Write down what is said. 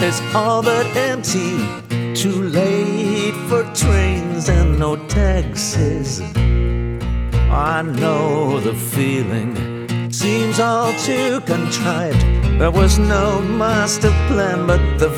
is all but empty. Too late for trains and no taxis. I know the feeling seems all too contrived. There was no master plan, but the